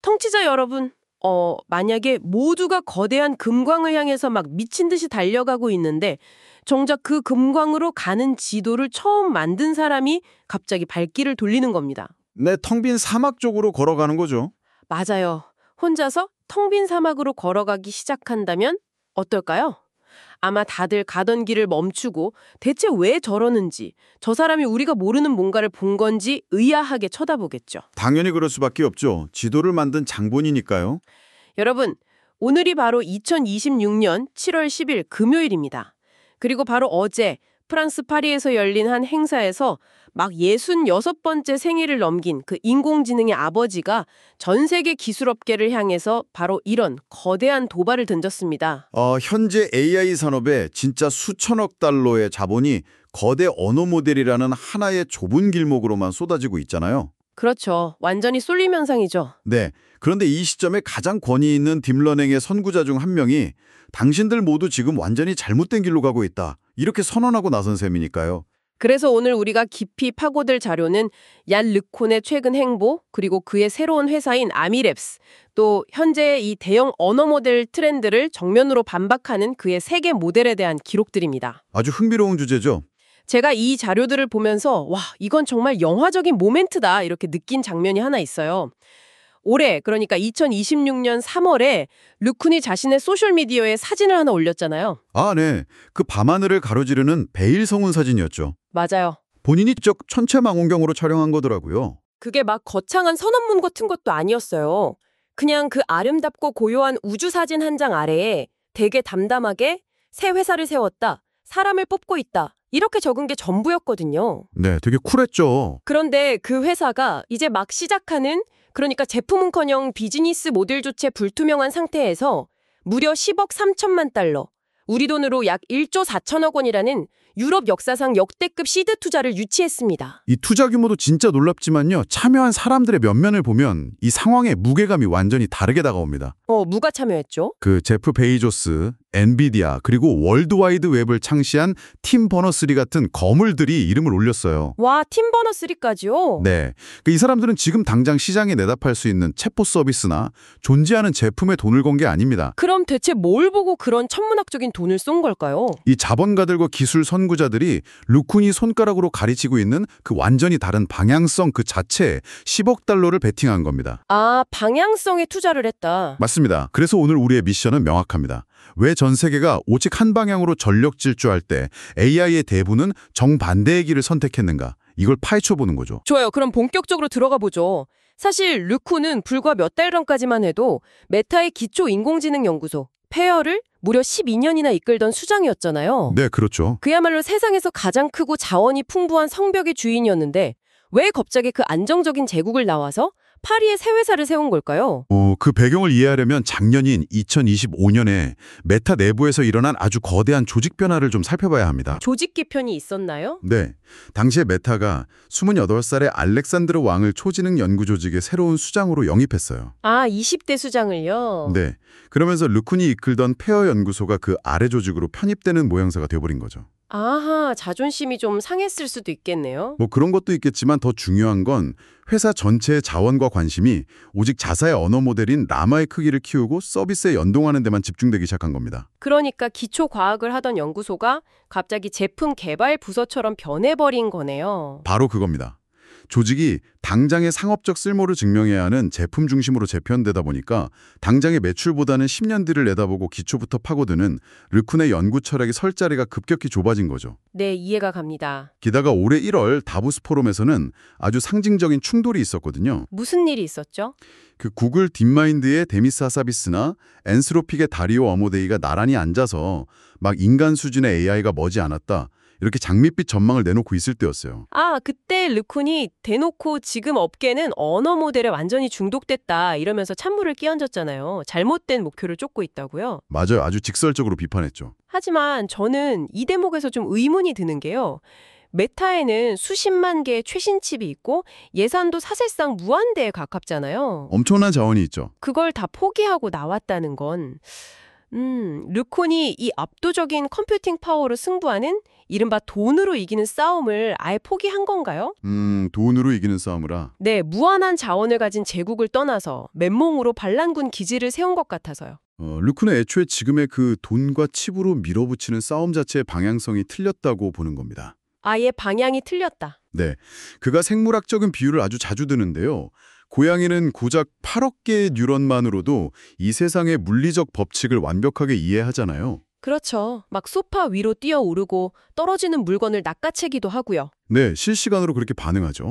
청취자 여러분, 만약에 모두가 거대한 금광을 향해서 막 미친 듯이 달려가고 있는데 정작 그 금광으로 가는 지도를 처음 만든 사람이 갑자기 발길을 돌리는 겁니다. 네, 텅 빈 사막 쪽으로 걸어가는 거죠. 맞아요. 혼자서 텅 빈 사막으로 걸어가기 시작한다면 어떨까요? 아마 다들 가던 길을 멈추고 대체 왜 저러는지, 저 사람이 우리가 모르는 뭔가를 본 건지 의아하게 쳐다보겠죠. 당연히 그럴 수밖에 없죠. 지도를 만든 장본이니까요. 여러분, 오늘이 바로 2026년 7월 10일 금요일입니다. 그리고 바로 어제 프랑스 파리에서 열린 한 행사에서 막 66번째 생일을 넘긴 그 인공지능의 아버지가 전 세계 기술업계를 향해서 바로 이런 거대한 도발을 던졌습니다. 현재 AI 산업에 진짜 수천억 달러의 자본이 거대 언어 모델이라는 하나의 좁은 길목으로만 쏟아지고 있잖아요. 그렇죠. 완전히 쏠림 현상이죠. 네. 그런데 이 시점에 가장 권위 있는 딥러닝의 선구자 중 한 명이 당신들 모두 지금 완전히 잘못된 길로 가고 있다. 이렇게 선언하고 나선 셈이니까요. 그래서 오늘 우리가 깊이 파고들 자료는 얀 르콘의 최근 행보, 그리고 그의 새로운 회사인 아미랩스, 또 현재의 이 대형 언어 모델 트렌드를 정면으로 반박하는 그의 세계 모델에 대한 기록들입니다. 아주 흥미로운 주제죠. 제가 이 자료들을 보면서 와, 이건 정말 영화적인 모멘트다 이렇게 느낀 장면이 하나 있어요. 올해, 그러니까 2026년 3월에 르쿤이 자신의 소셜미디어에 사진을 하나 올렸잖아요. 아, 네. 그 밤하늘을 가로지르는 베일 성운 사진이었죠. 맞아요. 본인이 직접 천체망원경으로 촬영한 거더라고요. 그게 막 거창한 선언문 같은 것도 아니었어요. 그냥 그 아름답고 고요한 우주 사진 한 장 아래에 되게 담담하게 새 회사를 세웠다, 사람을 뽑고 있다, 이렇게 적은 게 전부였거든요. 네, 되게 쿨했죠. 그런데 그 회사가 이제 막 시작하는, 그러니까 제품은커녕 비즈니스 모델조차 불투명한 상태에서 무려 10억 3천만 달러, 우리 돈으로 약 1조 4천억 원이라는 유럽 역사상 역대급 시드 투자를 유치했습니다. 이 투자 규모도 진짜 놀랍지만요. 참여한 사람들의 면면을 보면 이 상황의 무게감이 완전히 다르게 다가옵니다. 누가 참여했죠? 그 제프 베이조스, 엔비디아, 그리고 월드와이드 웹을 창시한 팀 버너스리 같은 거물들이 이름을 올렸어요. 와, 팀 버너스리까지요? 네. 이 사람들은 지금 당장 시장에 내다팔 수 있는 챗봇 서비스나 존재하는 제품에 돈을 건 게 아닙니다. 그럼 대체 뭘 보고 그런 천문학적인 돈을 쏜 걸까요? 이 자본가들과 기술 선구자들이 르쿤이 손가락으로 가리치고 있는 그 완전히 다른 방향성 그 자체에 10억 달러를 베팅한 겁니다. 아, 방향성에 투자를 했다. 맞습니다. 그래서 오늘 우리의 미션은 명확합니다. 왜 전 세계가 오직 한 방향으로 전력 질주할 때 AI의 대부는 정반대의 길을 선택했는가? 이걸 파헤쳐보는 거죠. 좋아요. 그럼 본격적으로 들어가 보죠. 사실 르쿤은 불과 몇 달 전까지만 해도 메타의 기초 인공지능 연구소, 페어를 무려 12년이나 이끌던 수장이었잖아요. 네, 그렇죠. 그야말로 세상에서 가장 크고 자원이 풍부한 성벽의 주인이었는데 왜 갑자기 그 안정적인 제국을 나와서 파리에 새 회사를 세운 걸까요? 그 배경을 이해하려면 작년인 2025년에 메타 내부에서 일어난 아주 거대한 조직 변화를 좀 살펴봐야 합니다. 조직 개편이 있었나요? 네, 당시에 메타가 28살의 알렉산드르 왕을 초지능 연구조직의 새로운 수장으로 영입했어요. 아, 20대 수장을요? 네, 그러면서 르쿤이 이끌던 페어 연구소가 그 아래 조직으로 편입되는 모양새가 되어버린 거죠. 아하, 자존심이 좀 상했을 수도 있겠네요. 뭐 그런 것도 있겠지만 더 중요한 건 회사 전체의 자원과 관심이 오직 자사의 언어 모델인 라마의 크기를 키우고 서비스에 연동하는 데만 집중되기 시작한 겁니다. 그러니까 기초 과학을 하던 연구소가 갑자기 제품 개발 부서처럼 변해버린 거네요. 바로 그겁니다. 조직이 당장의 상업적 쓸모를 증명해야 하는 제품 중심으로 재편되다 보니까 당장의 매출보다는 10년 뒤를 내다보고 기초부터 파고드는 르쿤의 연구 철학의 설 자리가 급격히 좁아진 거죠. 네, 이해가 갑니다. 게다가 올해 1월 다보스 포럼에서는 아주 상징적인 충돌이 있었거든요. 무슨 일이 있었죠? 그 구글 딥마인드의 데미스 하사비스나 엔스로픽의 다리오 어모데이가 나란히 앉아서 막 인간 수준의 AI가 머지않았다, 이렇게 장밋빛 전망을 내놓고 있을 때였어요. 아, 그때 르쿤이 대놓고 지금 업계는 언어 모델에 완전히 중독됐다 이러면서 찬물을 끼얹었잖아요. 잘못된 목표를 쫓고 있다고요. 맞아요. 아주 직설적으로 비판했죠. 하지만 저는 이 대목에서 좀 의문이 드는 게요. 메타에는 수십만 개의 최신 칩이 있고 예산도 사실상 무한대에 가깝잖아요. 엄청난 자원이 있죠. 그걸 다 포기하고 나왔다는 건 르콘이 이 압도적인 컴퓨팅 파워로 승부하는 이른바 돈으로 이기는 싸움을 아예 포기한 건가요? 돈으로 이기는 싸움이라. 네, 무한한 자원을 가진 제국을 떠나서 맨몸으로 반란군 기지를 세운 것 같아서요. 르쿤은 애초에 지금의 그 돈과 칩으로 밀어붙이는 싸움 자체의 방향성이 틀렸다고 보는 겁니다. 아예 방향이 틀렸다. 네, 그가 생물학적인 비유를 아주 자주 드는데요. 고양이는 고작 8억 개의 뉴런만으로도 이 세상의 물리적 법칙을 완벽하게 이해하잖아요. 그렇죠. 막 소파 위로 뛰어오르고 떨어지는 물건을 낚아채기도 하고요. 네, 실시간으로 그렇게 반응하죠.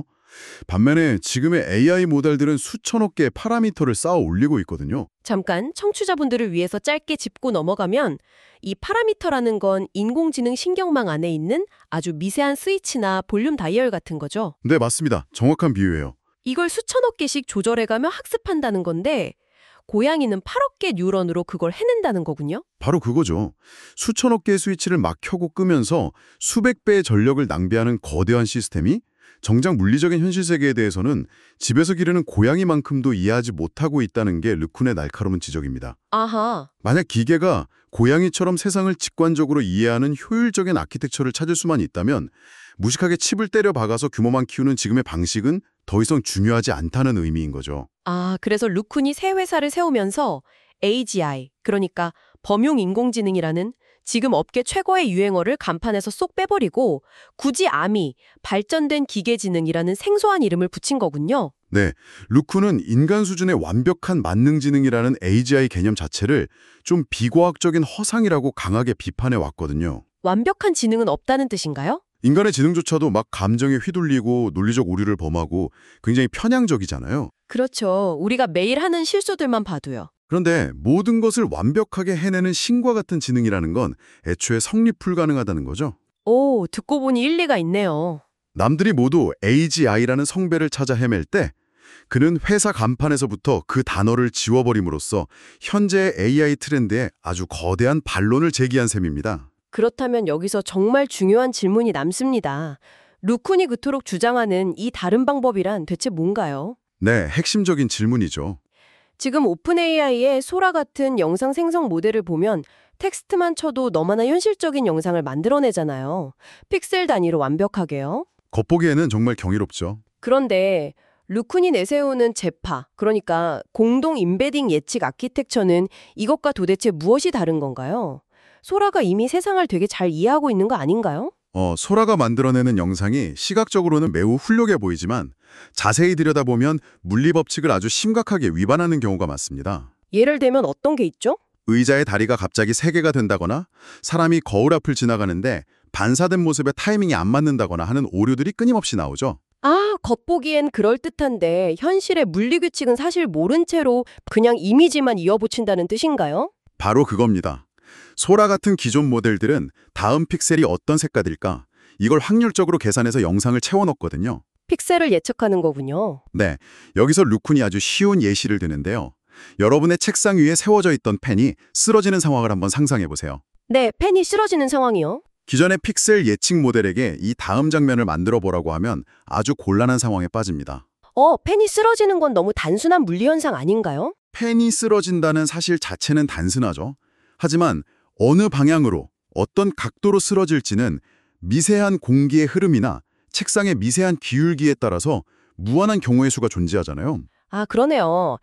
반면에 지금의 AI 모델들은 수천억 개의 파라미터를 쌓아 올리고 있거든요. 잠깐 청취자분들을 위해서 짧게 짚고 넘어가면 이 파라미터라는 건 인공지능 신경망 안에 있는 아주 미세한 스위치나 볼륨 다이얼 같은 거죠. 네, 맞습니다. 정확한 비유예요. 이걸 수천억 개씩 조절해가며 학습한다는 건데 고양이는 8억 개 뉴런으로 그걸 해낸다는 거군요. 바로 그거죠. 수천억 개의 스위치를 막 켜고 끄면서 수백 배의 전력을 낭비하는 거대한 시스템이 정작 물리적인 현실 세계에 대해서는 집에서 기르는 고양이만큼도 이해하지 못하고 있다는 게 르쿤의 날카로운 지적입니다. 아하. 만약 기계가 고양이처럼 세상을 직관적으로 이해하는 효율적인 아키텍처를 찾을 수만 있다면 무식하게 칩을 때려 박아서 규모만 키우는 지금의 방식은 더 이상 중요하지 않다는 의미인 거죠. 아, 그래서 르쿤이 새 회사를 세우면서 AGI, 그러니까 범용 인공지능이라는 지금 업계 최고의 유행어를 간판에서 쏙 빼버리고 굳이 AMI, 발전된 기계지능이라는 생소한 이름을 붙인 거군요. 네, 르쿤은 인간 수준의 완벽한 만능지능이라는 AGI 개념 자체를 좀 비과학적인 허상이라고 강하게 비판해 왔거든요. 완벽한 지능은 없다는 뜻인가요? 인간의 지능조차도 막 감정에 휘둘리고 논리적 오류를 범하고 굉장히 편향적이잖아요. 그렇죠. 우리가 매일 하는 실수들만 봐도요. 그런데 모든 것을 완벽하게 해내는 신과 같은 지능이라는 건 애초에 성립 불가능하다는 거죠. 오, 듣고 보니 일리가 있네요. 남들이 모두 AGI라는 성배를 찾아 헤맬 때 그는 회사 간판에서부터 그 단어를 지워버림으로써 현재의 AI 트렌드에 아주 거대한 반론을 제기한 셈입니다. 그렇다면 여기서 정말 중요한 질문이 남습니다. 르쿤이 그토록 주장하는 이 다른 방법이란 대체 뭔가요? 네, 핵심적인 질문이죠. 지금 오픈 AI의 소라 같은 영상 생성 모델을 보면 텍스트만 쳐도 너무나 현실적인 영상을 만들어내잖아요. 픽셀 단위로 완벽하게요. 겉보기에는 정말 경이롭죠. 그런데 르쿤이 내세우는 제파, 그러니까 공동 임베딩 예측 아키텍처는 이것과 도대체 무엇이 다른 건가요? 소라가 이미 세상을 되게 잘 이해하고 있는 거 아닌가요? 소라가 만들어내는 영상이 시각적으로는 매우 훌륭해 보이지만 자세히 들여다보면 물리 법칙을 아주 심각하게 위반하는 경우가 많습니다. 예를 들면 어떤 게 있죠? 의자의 다리가 갑자기 3개가 된다거나 사람이 거울 앞을 지나가는데 반사된 모습에 타이밍이 안 맞는다거나 하는 오류들이 끊임없이 나오죠. 아, 겉보기엔 그럴듯한데 현실의 물리 규칙은 사실 모른 채로 그냥 이미지만 이어붙인다는 뜻인가요? 바로 그겁니다. 소라 같은 기존 모델들은 다음 픽셀이 어떤 색깔일까? 이걸 확률적으로 계산해서 영상을 채워넣거든요. 픽셀을 예측하는 거군요. 네, 여기서 르쿤이 아주 쉬운 예시를 드는데요. 여러분의 책상 위에 세워져 있던 펜이 쓰러지는 상황을 한번 상상해 보세요. 네, 펜이 쓰러지는 상황이요. 기존의 픽셀 예측 모델에게 이 다음 장면을 만들어 보라고 하면 아주 곤란한 상황에 빠집니다. 펜이 쓰러지는 건 너무 단순한 물리 현상 아닌가요? 펜이 쓰러진다는 사실 자체는 단순하죠. 하지만 어느 방향으로, 어떤 각도로 쓰러질지는 미세한 공기의 흐름이나 책상의 미세한 기울기에 따라서 무한한 경우의 수가 존재하잖아요. 아, 그러네요.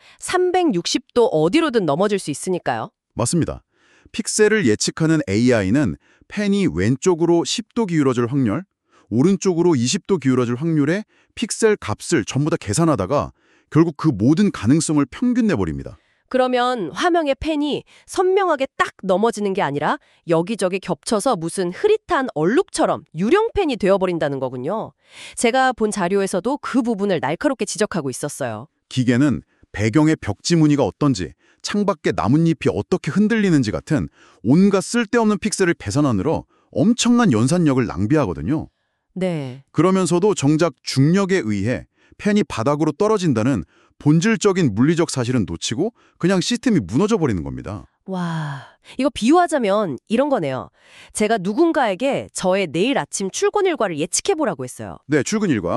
360도 어디로든 넘어질 수 있으니까요. 맞습니다. 픽셀을 예측하는 AI는 펜이 왼쪽으로 10도 기울어질 확률, 오른쪽으로 20도 기울어질 확률의 픽셀 값을 전부 다 계산하다가 결국 그 모든 가능성을 평균 내버립니다. 그러면 화면의 펜이 선명하게 딱 넘어지는 게 아니라 여기저기 겹쳐서 무슨 흐릿한 얼룩처럼 유령펜이 되어버린다는 거군요. 제가 본 자료에서도 그 부분을 날카롭게 지적하고 있었어요. 기계는 배경의 벽지 무늬가 어떤지, 창밖에 나뭇잎이 어떻게 흔들리는지 같은 온갖 쓸데없는 픽셀을 계산하느라 엄청난 연산력을 낭비하거든요. 네. 그러면서도 정작 중력에 의해 펜이 바닥으로 떨어진다는 본질적인 물리적 사실은 놓치고 그냥 시스템이 무너져 버리는 겁니다. 와, 이거 비유하자면 이런 거네요. 제가 누군가에게 저의 내일 아침 출근 일과를 예측해보라고 했어요. 네, 출근 일과.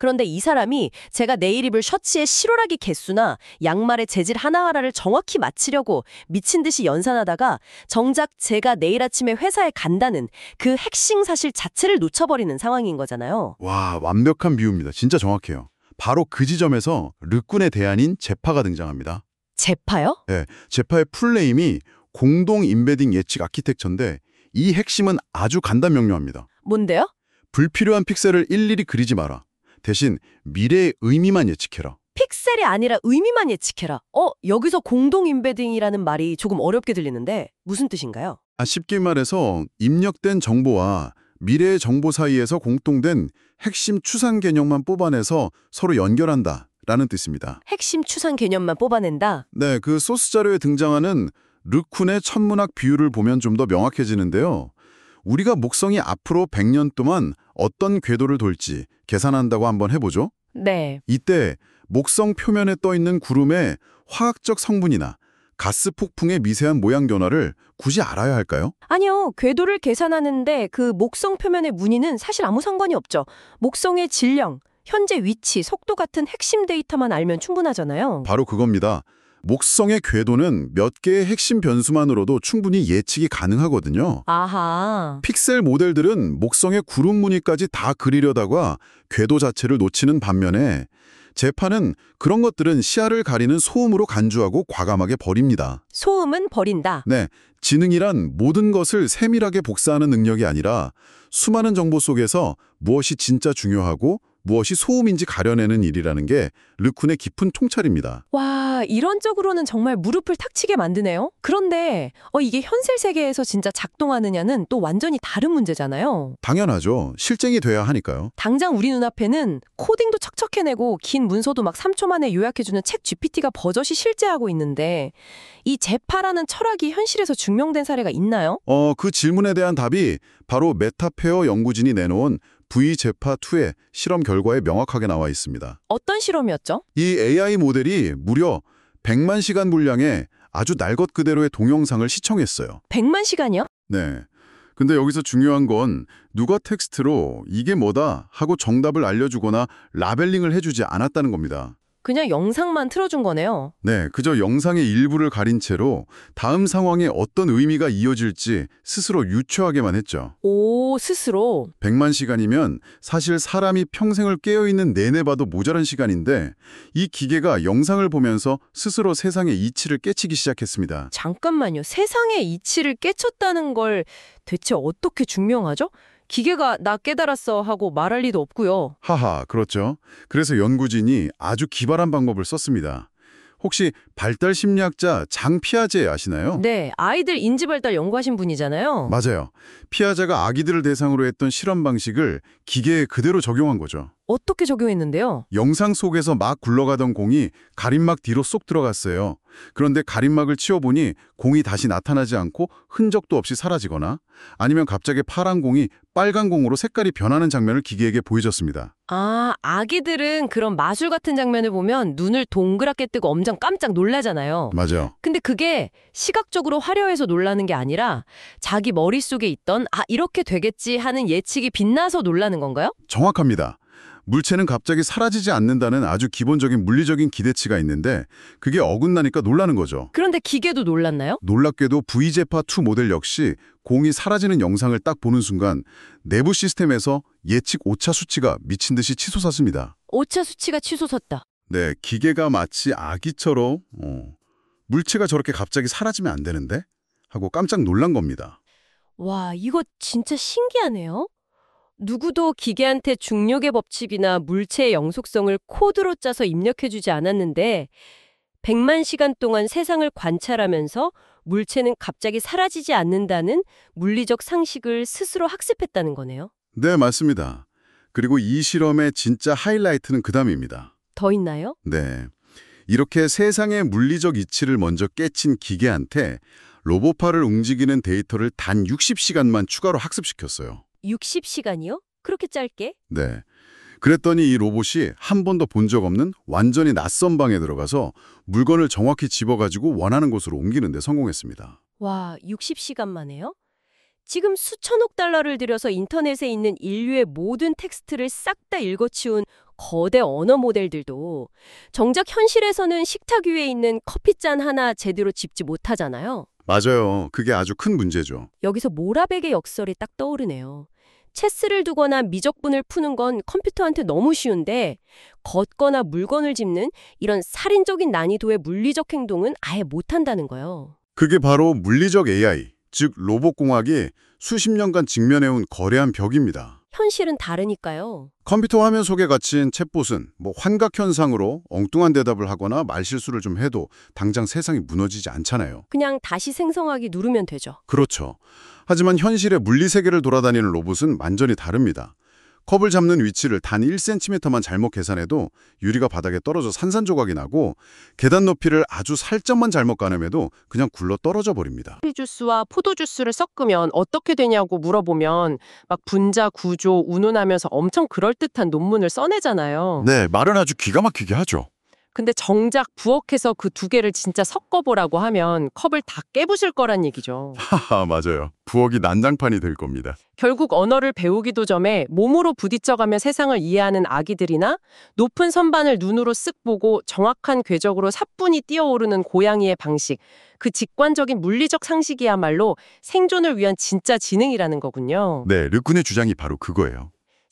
그런데 이 사람이 제가 내일 입을 셔츠의 실오라기 개수나 양말의 재질 하나하나를 정확히 맞추려고 미친 듯이 연산하다가 정작 제가 내일 아침에 회사에 간다는 그 핵심 사실 자체를 놓쳐버리는 상황인 거잖아요. 와, 완벽한 비유입니다. 진짜 정확해요. 바로 그 지점에서 르꾼의 대안인 제파가 등장합니다. 제파요? 네, 제파의 풀네임이 공동 임베딩 예측 아키텍처인데 이 핵심은 아주 간단 명료합니다. 뭔데요? 불필요한 픽셀을 일일이 그리지 마라. 대신 미래의 의미만 예측해라. 픽셀이 아니라 의미만 예측해라. 여기서 공동 임베딩이라는 말이 조금 어렵게 들리는데 무슨 뜻인가요? 쉽게 말해서 입력된 정보와 미래의 정보 사이에서 공통된 핵심 추상 개념만 뽑아내서 서로 연결한다 라는 뜻입니다. 핵심 추상 개념만 뽑아낸다? 네, 그 소스 자료에 등장하는 르쿤의 천문학 비유를 보면 좀 더 명확해지는데요. 우리가 목성이 앞으로 100년 동안 어떤 궤도를 돌지 계산한다고 한번 해보죠. 네. 이때 목성 표면에 떠있는 구름의 화학적 성분이나 가스 폭풍의 미세한 모양 변화를 굳이 알아야 할까요? 아니요. 궤도를 계산하는데 그 목성 표면의 무늬는 사실 아무 상관이 없죠. 목성의 질량, 현재 위치, 속도 같은 핵심 데이터만 알면 충분하잖아요. 바로 그겁니다. 목성의 궤도는 몇 개의 핵심 변수만으로도 충분히 예측이 가능하거든요. 아하. 픽셀 모델들은 목성의 구름 무늬까지 다 그리려다가 궤도 자체를 놓치는 반면에 제파는 그런 것들은 시야를 가리는 소음으로 간주하고 과감하게 버립니다. 소음은 버린다. 네, 지능이란 모든 것을 세밀하게 복사하는 능력이 아니라 수많은 정보 속에서 무엇이 진짜 중요하고 무엇이 소음인지 가려내는 일이라는 게 르쿤의 깊은 통찰입니다. 와, 이론적으로는 정말 무릎을 탁 치게 만드네요. 그런데 이게 현실 세계에서 진짜 작동하느냐는 또 완전히 다른 문제잖아요. 당연하죠. 실쟁이 돼야 하니까요. 당장 우리 눈앞에는 코딩도 척척해내고 긴 문서도 막 3초 만에 요약해주는 책 GPT가 버젓이 실제하고 있는데 이 제파라는 철학이 현실에서 증명된 사례가 있나요? 그 질문에 대한 답이 바로 메타페어 연구진이 내놓은 V제파2의 실험 결과에 명확하게 나와 있습니다. 어떤 실험이었죠? 이 AI 모델이 무려 100만 시간 분량의 아주 날 것 그대로의 동영상을 시청했어요. 100만 시간이요? 네. 근데 여기서 중요한 건 누가 텍스트로 이게 뭐다 하고 정답을 알려주거나 라벨링을 해주지 않았다는 겁니다. 그냥 영상만 틀어준 거네요. 네, 그저 영상의 일부를 가린 채로 다음 상황에 어떤 의미가 이어질지 스스로 유추하게만 했죠. 오, 스스로. 100만 시간이면 사실 사람이 평생을 깨어있는 내내 봐도 모자란 시간인데 이 기계가 영상을 보면서 스스로 세상의 이치를 깨치기 시작했습니다. 잠깐만요. 세상의 이치를 깨쳤다는 걸 대체 어떻게 증명하죠? 기계가 나 깨달았어 하고 말할 리도 없고요. 하하, 그렇죠. 그래서 연구진이 아주 기발한 방법을 썼습니다. 혹시 발달 심리학자 장 피아제 아시나요? 네, 아이들 인지발달 연구하신 분이잖아요. 맞아요. 피아제가 아기들을 대상으로 했던 실험 방식을 기계에 그대로 적용한 거죠. 어떻게 적용했는데요? 영상 속에서 막 굴러가던 공이 가림막 뒤로 쏙 들어갔어요. 그런데 가림막을 치워보니 공이 다시 나타나지 않고 흔적도 없이 사라지거나 아니면 갑자기 파란 공이 빨간 공으로 색깔이 변하는 장면을 기계에게 보여줬습니다. 아, 아기들은 그런 마술 같은 장면을 보면 눈을 동그랗게 뜨고 엄청 깜짝 놀라잖아요. 맞아요. 근데 그게 시각적으로 화려해서 놀라는 게 아니라 자기 머릿속에 있던 이렇게 되겠지 하는 예측이 빛나서 놀라는 건가요? 정확합니다. 물체는 갑자기 사라지지 않는다는 아주 기본적인 물리적인 기대치가 있는데 그게 어긋나니까 놀라는 거죠. 그런데 기계도 놀랐나요? 놀랍게도 V제파2 모델 역시 공이 사라지는 영상을 딱 보는 순간 내부 시스템에서 예측 오차 수치가 미친 듯이 치솟았습니다. 오차 수치가 치솟았다. 네, 기계가 마치 아기처럼 물체가 저렇게 갑자기 사라지면 안 되는데? 하고 깜짝 놀란 겁니다. 와, 이거 진짜 신기하네요. 누구도 기계한테 중력의 법칙이나 물체의 영속성을 코드로 짜서 입력해주지 않았는데 100만 시간 동안 세상을 관찰하면서 물체는 갑자기 사라지지 않는다는 물리적 상식을 스스로 학습했다는 거네요. 네, 맞습니다. 그리고 이 실험의 진짜 하이라이트는 그 다음입니다. 더 있나요? 네, 이렇게 세상의 물리적 이치를 먼저 깨친 기계한테 로봇팔을 움직이는 데이터를 단 60시간만 추가로 학습시켰어요. 60시간이요? 그렇게 짧게? 네. 그랬더니 이 로봇이 한 번도 본 적 없는 완전히 낯선 방에 들어가서 물건을 정확히 집어가지고 원하는 곳으로 옮기는 데 성공했습니다. 와, 60시간 만에요? 지금 수천억 달러를 들여서 인터넷에 있는 인류의 모든 텍스트를 싹 다 읽어치운 거대 언어 모델들도 정작 현실에서는 식탁 위에 있는 커피잔 하나 제대로 짚지 못하잖아요. 맞아요. 그게 아주 큰 문제죠. 여기서 모라백의 역설이 딱 떠오르네요. 체스를 두거나 미적분을 푸는 건 컴퓨터한테 너무 쉬운데 걷거나 물건을 짚는 이런 살인적인 난이도의 물리적 행동은 아예 못한다는 거예요. 그게 바로 물리적 AI, 즉 로봇공학이 수십 년간 직면해온 거대한 벽입니다. 현실은 다르니까요. 컴퓨터 화면 속에 갇힌 챗봇은 환각 현상으로 엉뚱한 대답을 하거나 말실수를 좀 해도 당장 세상이 무너지지 않잖아요. 그냥 다시 생성하기 누르면 되죠. 그렇죠. 하지만 현실의 물리 세계를 돌아다니는 로봇은 완전히 다릅니다. 컵을 잡는 위치를 단 1cm만 잘못 계산해도 유리가 바닥에 떨어져 산산조각이 나고 계단 높이를 아주 살짝만 잘못 가늠해도 그냥 굴러 떨어져 버립니다. 커피 주스와 포도 주스를 섞으면 어떻게 되냐고 물어보면 막 분자 구조 운운하면서 엄청 그럴듯한 논문을 써내잖아요. 네, 말은 아주 기가 막히게 하죠. 근데 정작 부엌에서 그 두 개를 진짜 섞어보라고 하면 컵을 다 깨부실 거란 얘기죠. 하하, 맞아요. 부엌이 난장판이 될 겁니다. 결국 언어를 배우기도 전에 몸으로 부딪혀가며 세상을 이해하는 아기들이나 높은 선반을 눈으로 쓱 보고 정확한 궤적으로 사뿐히 뛰어오르는 고양이의 방식, 그 직관적인 물리적 상식이야말로 생존을 위한 진짜 지능이라는 거군요. 네, 르쿤의 주장이 바로 그거예요.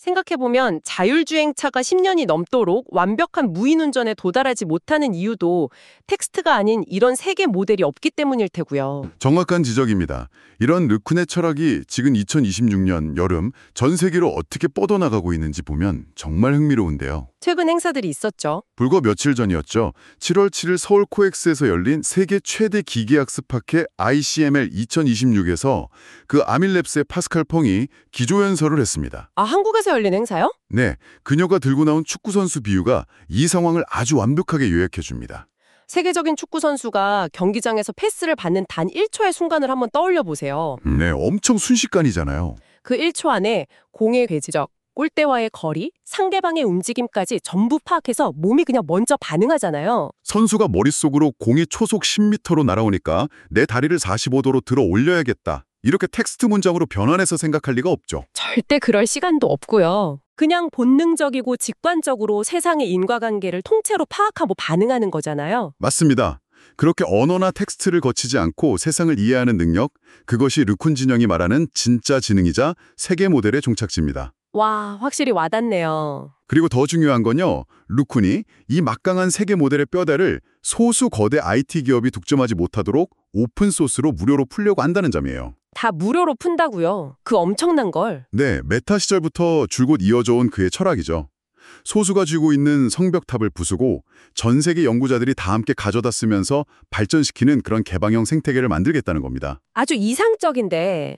생각해보면 자율주행차가 10년이 넘도록 완벽한 무인운전에 도달하지 못하는 이유도 텍스트가 아닌 이런 세계 모델이 없기 때문일 테고요. 정확한 지적입니다. 이런 르쿤의 철학이 지금 2026년 여름 전 세계로 어떻게 뻗어나가고 있는지 보면 정말 흥미로운데요. 최근 행사들이 있었죠. 불과 며칠 전이었죠. 7월 7일 서울 코엑스에서 열린 세계 최대 기계학습학회 ICML 2026에서 그 아밀랩스의 파스칼 펑이 기조연설을 했습니다. 아, 한국에서 열린 행사요? 네, 그녀가 들고 나온 축구선수 비유가 이 상황을 아주 완벽하게 요약해줍니다. 세계적인 축구 선수가 경기장에서 패스를 받는 단 1초의 순간을 한번 떠올려 보세요. 네, 엄청 순식간이잖아요. 그 1초 안에 공의 궤적, 골대와의 거리, 상대방의 움직임까지 전부 파악해서 몸이 그냥 먼저 반응하잖아요. 선수가 머릿속으로 공이 초속 10m로 날아오니까 내 다리를 45도로 들어 올려야겠다. 이렇게 텍스트 문장으로 변환해서 생각할 리가 없죠. 절대 그럴 시간도 없고요. 그냥 본능적이고 직관적으로 세상의 인과관계를 통째로 파악하고 반응하는 거잖아요. 맞습니다. 그렇게 언어나 텍스트를 거치지 않고 세상을 이해하는 능력, 그것이 르쿤 진영이 말하는 진짜 지능이자 세계 모델의 종착지입니다. 와, 확실히 와닿네요. 그리고 더 중요한 건요. 르쿤이 이 막강한 세계 모델의 뼈대를 소수 거대 IT 기업이 독점하지 못하도록 오픈소스로 무료로 풀려고 한다는 점이에요. 다 무료로 푼다고요. 그 엄청난 걸. 네, 메타 시절부터 줄곧 이어져 온 그의 철학이죠. 소수가 쥐고 있는 성벽탑을 부수고 전 세계 연구자들이 다 함께 가져다 쓰면서 발전시키는 그런 개방형 생태계를 만들겠다는 겁니다. 아주 이상적인데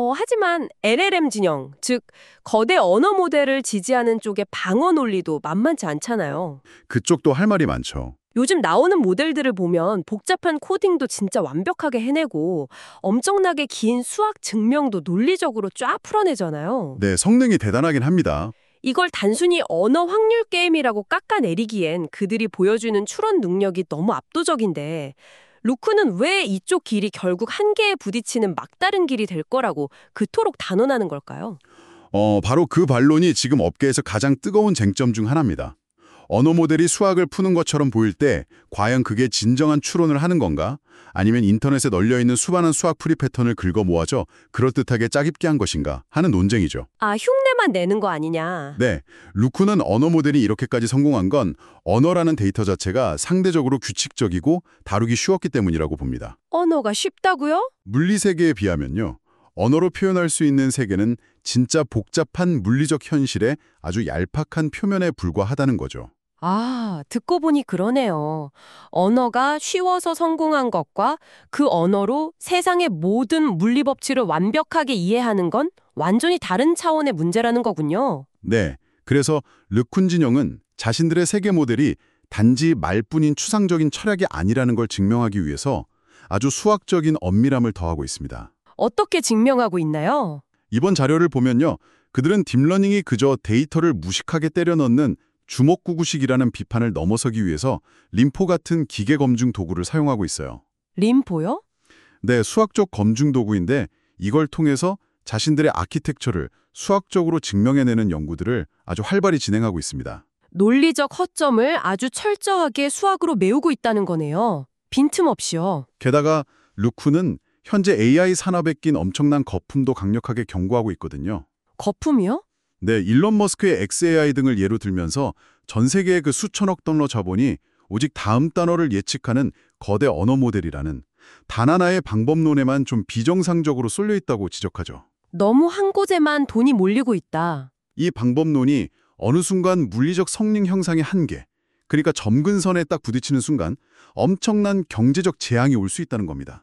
하지만 LLM 진영, 즉 거대 언어 모델을 지지하는 쪽의 방어 논리도 만만치 않잖아요. 그쪽도 할 말이 많죠. 요즘 나오는 모델들을 보면 복잡한 코딩도 진짜 완벽하게 해내고 엄청나게 긴 수학 증명도 논리적으로 쫙 풀어내잖아요. 네, 성능이 대단하긴 합니다. 이걸 단순히 언어 확률 게임이라고 깎아내리기엔 그들이 보여주는 추론 능력이 너무 압도적인데 루크는 왜 이쪽 길이 결국 한계에 부딪히는 막다른 길이 될 거라고 그토록 단언하는 걸까요? 바로 그 반론이 지금 업계에서 가장 뜨거운 쟁점 중 하나입니다. 언어 모델이 수학을 푸는 것처럼 보일 때 과연 그게 진정한 추론을 하는 건가? 아니면 인터넷에 널려있는 수많은 수학 풀이 패턴을 긁어 모아져 그럴듯하게 짜깁기 한 것인가 하는 논쟁이죠. 아, 흉내만 내는 거 아니냐. 네, 루크는 언어 모델이 이렇게까지 성공한 건 언어라는 데이터 자체가 상대적으로 규칙적이고 다루기 쉬웠기 때문이라고 봅니다. 언어가 쉽다고요? 물리 세계에 비하면요. 언어로 표현할 수 있는 세계는 진짜 복잡한 물리적 현실의 아주 얄팍한 표면에 불과하다는 거죠. 아, 듣고 보니 그러네요. 언어가 쉬워서 성공한 것과 그 언어로 세상의 모든 물리 법칙을 완벽하게 이해하는 건 완전히 다른 차원의 문제라는 거군요. 네, 그래서 르쿤 진영은 자신들의 세계 모델이 단지 말뿐인 추상적인 철학이 아니라는 걸 증명하기 위해서 아주 수학적인 엄밀함을 더하고 있습니다. 어떻게 증명하고 있나요? 이번 자료를 보면요. 그들은 딥러닝이 그저 데이터를 무식하게 때려 넣는 주먹구구식이라는 비판을 넘어서기 위해서 림포 같은 기계 검증 도구를 사용하고 있어요. 림포요? 네, 수학적 검증 도구인데 이걸 통해서 자신들의 아키텍처를 수학적으로 증명해내는 연구들을 아주 활발히 진행하고 있습니다. 논리적 허점을 아주 철저하게 수학으로 메우고 있다는 거네요. 빈틈없이요. 게다가 르쿠는 현재 AI 산업에 낀 엄청난 거품도 강력하게 경고하고 있거든요. 거품이요? 네, 일론 머스크의 XAI 등을 예로 들면서 전 세계의 그 수천억 달러 자본이 오직 다음 단어를 예측하는 거대 언어 모델이라는 단 하나의 방법론에만 좀 비정상적으로 쏠려 있다고 지적하죠. 너무 한 곳에만 돈이 몰리고 있다. 이 방법론이 어느 순간 물리적 성능 형상의 한계, 그러니까 점근선에 딱 부딪히는 순간 엄청난 경제적 재앙이 올 수 있다는 겁니다.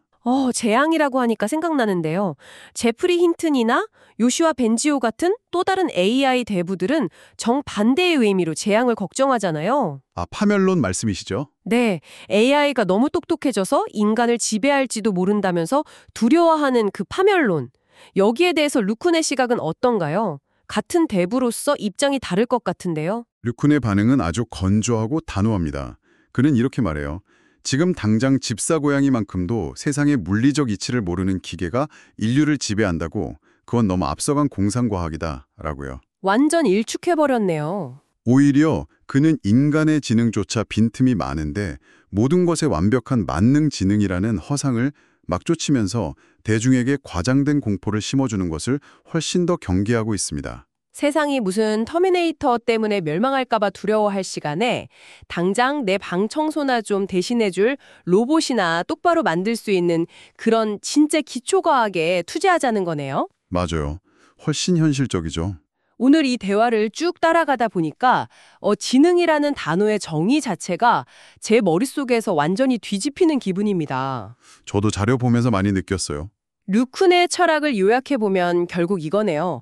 재앙이라고 하니까 생각나는데요. 제프리 힌튼이나 요슈아 벤지오 같은 또 다른 AI 대부들은 정반대의 의미로 재앙을 걱정하잖아요. 아, 파멸론 말씀이시죠? 네, AI가 너무 똑똑해져서 인간을 지배할지도 모른다면서 두려워하는 그 파멸론. 여기에 대해서 르쿤의 시각은 어떤가요? 같은 대부로서 입장이 다를 것 같은데요. 르쿤의 반응은 아주 건조하고 단호합니다. 그는 이렇게 말해요. 지금 당장 집사고양이만큼도 세상의 물리적 이치를 모르는 기계가 인류를 지배한다고 그건 너무 앞서간 공상과학이다 라고요. 완전 일축해버렸네요. 오히려 그는 인간의 지능조차 빈틈이 많은데 모든 것에 완벽한 만능지능이라는 허상을 막 쫓으면서 대중에게 과장된 공포를 심어주는 것을 훨씬 더 경계하고 있습니다. 세상이 무슨 터미네이터 때문에 멸망할까봐 두려워할 시간에 당장 내 방 청소나 좀 대신해줄 로봇이나 똑바로 만들 수 있는 그런 진짜 기초과학에 투자하자는 거네요. 맞아요. 훨씬 현실적이죠. 오늘 이 대화를 쭉 따라가다 보니까 지능이라는 단어의 정의 자체가 제 머릿속에서 완전히 뒤집히는 기분입니다. 저도 자료 보면서 많이 느꼈어요. 르쿤의 철학을 요약해보면 결국 이거네요.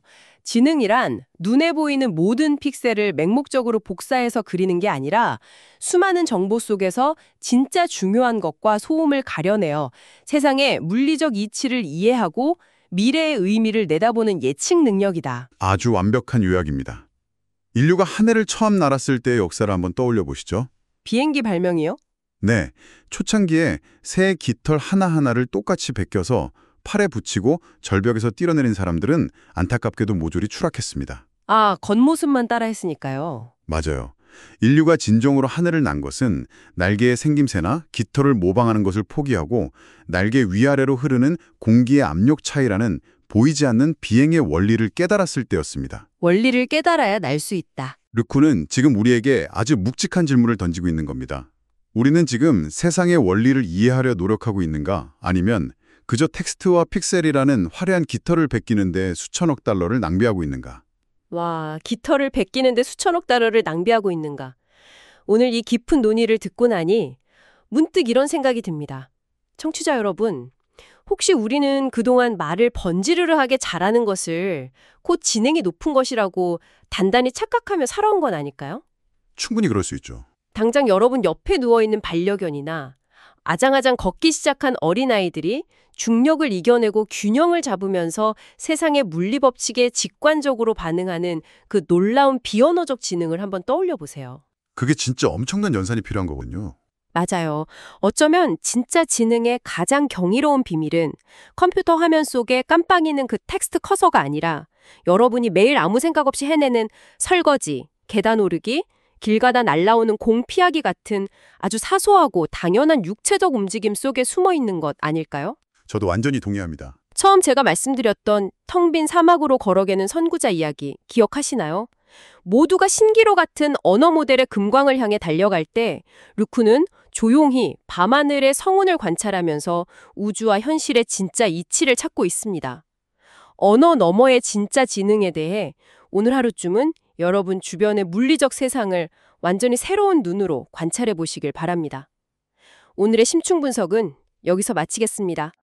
지능이란 눈에 보이는 모든 픽셀을 맹목적으로 복사해서 그리는 게 아니라 수많은 정보 속에서 진짜 중요한 것과 소음을 가려내어 세상의 물리적 이치를 이해하고 미래의 의미를 내다보는 예측 능력이다. 아주 완벽한 요약입니다. 인류가 하늘을 처음 날았을 때의 역사를 한번 떠올려 보시죠. 비행기 발명이요? 네, 초창기에 새 깃털 하나하나를 똑같이 베껴서 팔에 붙이고 절벽에서 뛰어내린 사람들은 안타깝게도 모조리 추락했습니다. 겉모습만 따라했으니까요. 맞아요. 인류가 진정으로 하늘을 난 것은 날개의 생김새나 깃털을 모방하는 것을 포기하고 날개 위아래로 흐르는 공기의 압력 차이라는 보이지 않는 비행의 원리를 깨달았을 때였습니다. 원리를 깨달아야 날 수 있다. 르쿠는 지금 우리에게 아주 묵직한 질문을 던지고 있는 겁니다. 우리는 지금 세상의 원리를 이해하려 노력하고 있는가? 아니면 그저 텍스트와 픽셀이라는 화려한 깃털을 베끼는데 수천억 달러를 낭비하고 있는가? 와, 깃털을 베끼는데 수천억 달러를 낭비하고 있는가. 오늘 이 깊은 논의를 듣고 나니 문득 이런 생각이 듭니다. 청취자 여러분, 혹시 우리는 그동안 말을 번지르르하게 잘하는 것을 곧 지능이 높은 것이라고 단단히 착각하며 살아온 건 아닐까요? 충분히 그럴 수 있죠. 당장 여러분 옆에 누워있는 반려견이나 아장아장 걷기 시작한 어린아이들이 중력을 이겨내고 균형을 잡으면서 세상의 물리법칙에 직관적으로 반응하는 그 놀라운 비언어적 지능을 한번 떠올려 보세요. 그게 진짜 엄청난 연산이 필요한 거군요. 맞아요. 어쩌면 진짜 지능의 가장 경이로운 비밀은 컴퓨터 화면 속에 깜빡이는 그 텍스트 커서가 아니라 여러분이 매일 아무 생각 없이 해내는 설거지, 계단 오르기, 길 가다 날아오는 공 피하기 같은 아주 사소하고 당연한 육체적 움직임 속에 숨어 있는 것 아닐까요? 저도 완전히 동의합니다. 처음 제가 말씀드렸던 텅 빈 사막으로 걸어가는 선구자 이야기 기억하시나요? 모두가 신기루 같은 언어 모델의 금광을 향해 달려갈 때 르쿠는 조용히 밤하늘의 성운을 관찰하면서 우주와 현실의 진짜 이치를 찾고 있습니다. 언어 너머의 진짜 지능에 대해 오늘 하루쯤은 여러분 주변의 물리적 세상을 완전히 새로운 눈으로 관찰해 보시길 바랍니다. 오늘의 심층 분석은 여기서 마치겠습니다.